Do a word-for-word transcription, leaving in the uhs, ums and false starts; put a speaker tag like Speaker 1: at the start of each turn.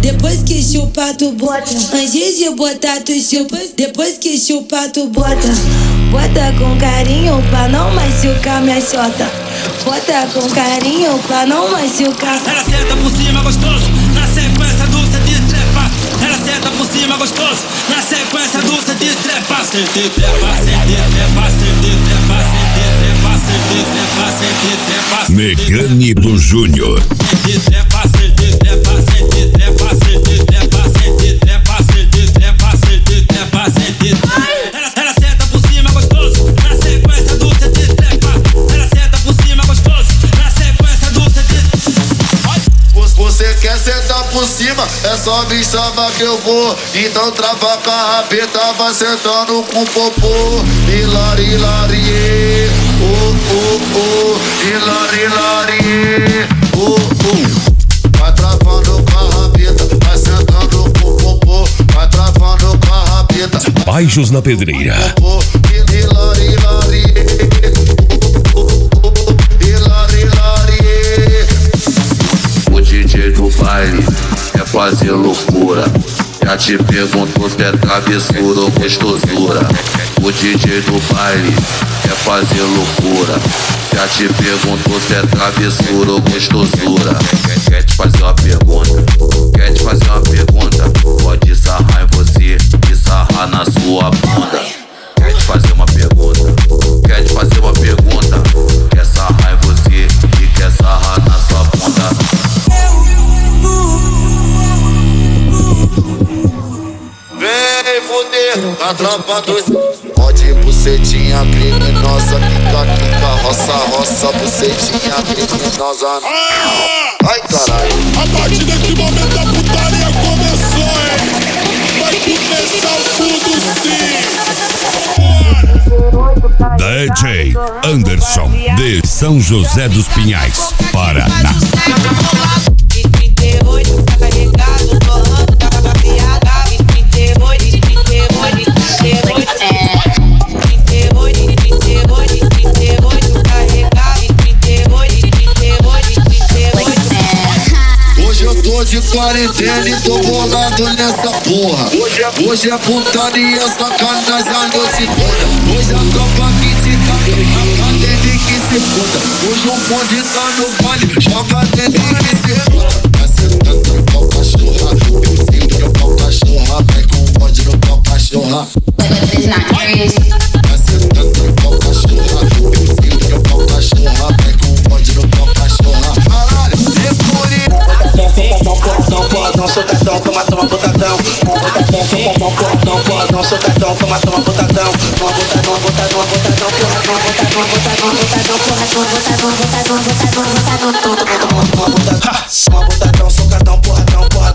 Speaker 1: Depois que chupa tu bota, antes de botar tu chupa. Depois que chupa tu bota, bota com carinho pra não machucar minha xota. Bota com carinho pra não machucar.
Speaker 2: Ela senta por cima gostoso, na sequência do cê de trepa. Ela senta por cima gostoso, na sequência do cê de trepa. Cê de trepa, cê de trepa, cê de trepa, cê de trepa, cê de trepa, cê de trepa.
Speaker 3: Megane do Júnior.
Speaker 2: Cê de trepa, cê de trepa, cê de trepa, cê de trepa, cê de trepa, cê de trepa, cê de trepa, cê de trepa. Ela, ela senta por cima gostoso, na sequência do cê de trepa. Ela senta por cima gostoso, na sequência do cê de.
Speaker 4: Você quer sentar por cima, é só me chamar que eu vou. Então trava com a rabeta, vai sentando com popô. Hilari, lari, oh, oh, oh. Hilari, lari, oh, oh. Vai travando com a rabeta, vai sentando com popô. Vai travando com a rabeta.
Speaker 3: Baixos na Pedreira.
Speaker 4: Hilari, lari, hilari, lari.
Speaker 5: O D J do baile é fazer loucura. Já te perguntou se é travessura ou gostosura. O D J do baile é fazer loucura. Já te perguntou se é travessura ou gostosura. Quer, quer te fazer uma pergunta, quer te fazer uma pergunta. Pode sarrar em você e sarrar na sua bunda. Quer te fazer uma pergunta, quer te fazer uma pergunta. Quer sarrar em você e quer sarrar na sua bunda.
Speaker 4: Vem fuder, a tropa dos. Pode bucetinha criminosa, quica, quica, roça, roça, bucetinha criminosa. Ai caralho.
Speaker 6: A partir desse momento a putaria começou, hein? Vai começar o fundo sim.
Speaker 3: D J Anderson de São José dos Pinhais, Paraná.
Speaker 4: De quarentena e tô bolado nessa porra. Hoje é, hoje é putaria, sacanagem a noite toda. Hoje a tropa que te tá, a cadê que se foda. Hoje o bonde tá no baile, joga dentro que se foda. Vai sentando no pau cachorra, eu sinto no pau cachorra. Vai com o bonde no pau cachorra. Vai sentando no pau cachorra, eu sinto no pau cachorra. Vai com o bonde no pau cachorra. Caralho, depois
Speaker 7: Portão, portão, soltadão, toma, toma, botadão. Portão, portão, portão, soltadão, toma, toma, botadão. Toma, botadão, botadão, botadão, porra, toma, botadão, botadão, botadão, porra, toma, botadão, botadão, botadão, botadão, todo mundo, toma, botadão, toma, botadão, socadão, porradão, porradão.